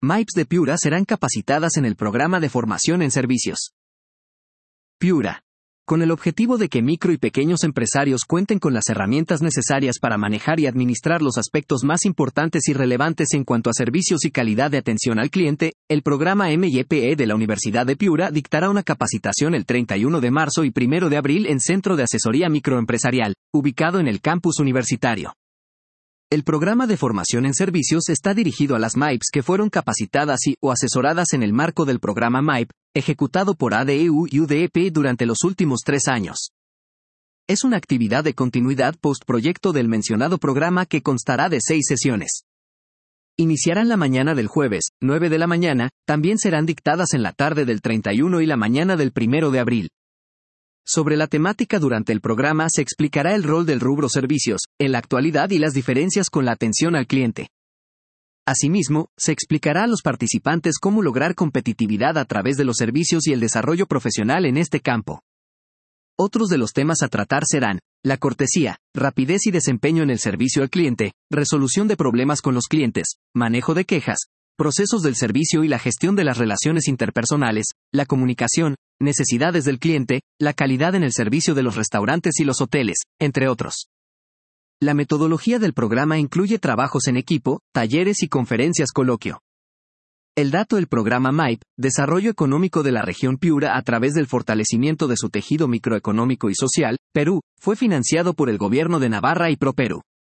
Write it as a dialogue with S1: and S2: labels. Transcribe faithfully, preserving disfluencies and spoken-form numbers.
S1: M I Ps de Piura serán capacitadas en el programa de formación en servicios. Piura. Con el objetivo de que micro y pequeños empresarios cuenten con las herramientas necesarias para manejar y administrar los aspectos más importantes y relevantes en cuanto a servicios y calidad de atención al cliente, el programa M I P E de la Universidad de Piura dictará una capacitación el treinta y uno de marzo y primero de abril en Centro de Asesoría Microempresarial, ubicado en el campus universitario. El programa de formación en servicios está dirigido a las M I Ps que fueron capacitadas y o asesoradas en el marco del programa M I P, ejecutado por A D E U y U D E P durante los últimos tres años. Es una actividad de continuidad post-proyecto del mencionado programa que constará de seis sesiones. Iniciarán la mañana del jueves, nueve de la mañana, también serán dictadas en la tarde del treinta y uno y la mañana del primero de abril. Sobre la temática durante el programa se explicará el rol del rubro servicios, en la actualidad y las diferencias con la atención al cliente. Asimismo, se explicará a los participantes cómo lograr competitividad a través de los servicios y el desarrollo profesional en este campo. Otros de los temas a tratar serán la cortesía, rapidez y desempeño en el servicio al cliente, resolución de problemas con los clientes, manejo de quejas, procesos del servicio y la gestión de las relaciones interpersonales, la comunicación, necesidades del cliente, la calidad en el servicio de los restaurantes y los hoteles, entre otros. La metodología del programa incluye trabajos en equipo, talleres y conferencias coloquio. El dato del programa M I P, Desarrollo Económico de la Región Piura a través del fortalecimiento de su tejido microeconómico y social, Perú, fue financiado por el Gobierno de Navarra y ProPerú.